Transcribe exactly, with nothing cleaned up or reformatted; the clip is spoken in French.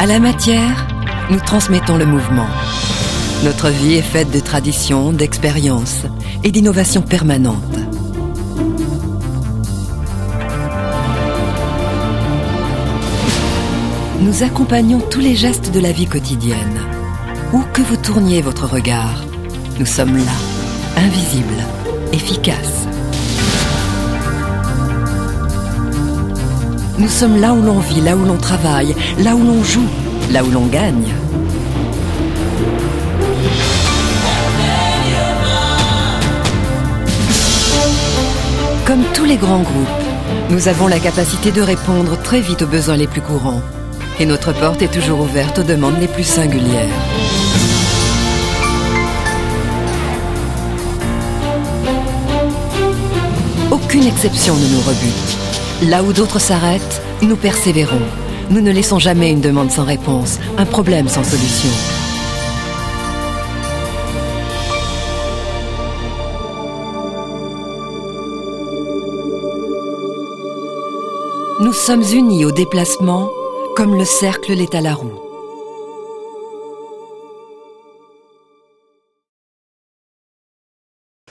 À la matière, nous transmettons le mouvement. Notre vie est faite de traditions, d'expériences et d'innovations permanentes. Nous accompagnons tous les gestes de la vie quotidienne. Où que vous tourniez votre regard, nous sommes là, invisibles, efficaces. Nous sommes là où l'on vit, là où l'on travaille, là où l'on joue, là où l'on gagne. Comme tous les grands groupes, nous avons la capacité de répondre très vite aux besoins les plus courants. Et notre porte est toujours ouverte aux demandes les plus singulières. Aucune exception ne nous rebute. Là où d'autres s'arrêtent, nous persévérons. Nous ne laissons jamais une demande sans réponse, un problème sans solution. Nous sommes unis au déplacement, comme le cercle l'est à la roue.